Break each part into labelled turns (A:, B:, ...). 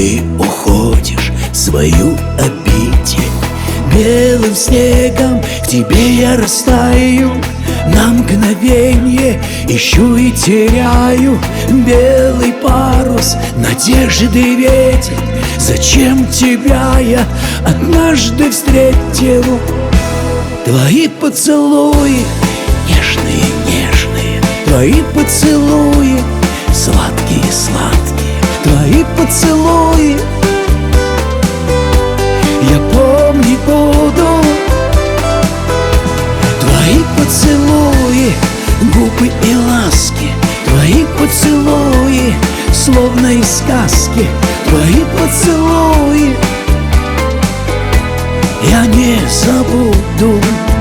A: Ты уходишь в свою обитель, белым снегом к тебе я растаю. На мгновенье ищу и теряю белый парус, надежды ветер. Зачем тебя я однажды встретил? Твои поцелуи нежные-нежные, твои поцелуи сладкие-сладкие, твои поцелуи я помнить буду. Твои поцелуи, губы и ласки, твои поцелуи, словно из сказки, твои поцелуи я не забуду.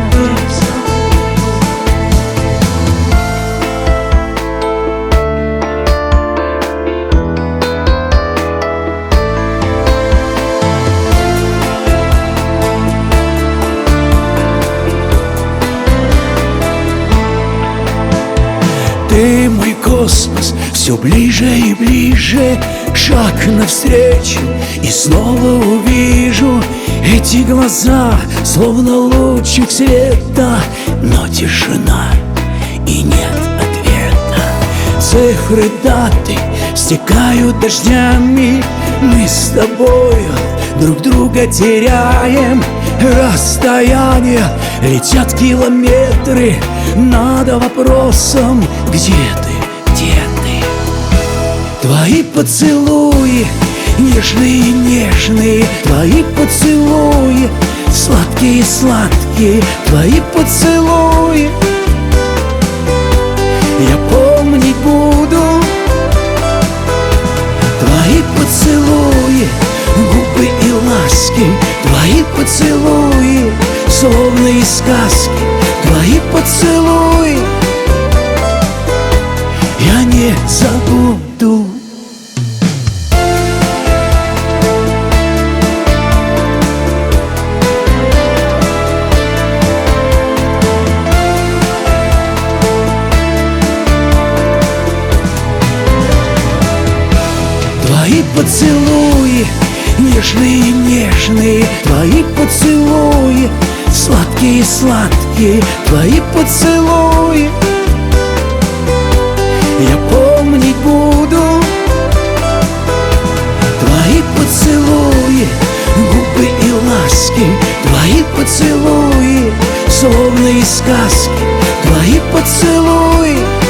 A: Ты мой космос, все ближе и ближе, шаг навстречу, и снова увижу эти глаза, словно лучик света, но тишина и нет ответа. Цифры, даты стекают дождями, мы с тобою друг друга теряем. Расстояния летят километры над вопросом: где ты, где ты? Твои поцелуи нежные-нежные, твои поцелуи сладкие-сладкие, твои поцелуи я помнить буду. Твои поцелуи, губы и ласки, твои поцелуи, словно из сказки, твои поцелуи я не забуду. Твои поцелуи нежные-нежные, твои поцелуи сладкие-сладкие, твои поцелуи я помнить буду. Твои поцелуи, губы и ласки, твои поцелуи, словно из сказки, твои поцелуи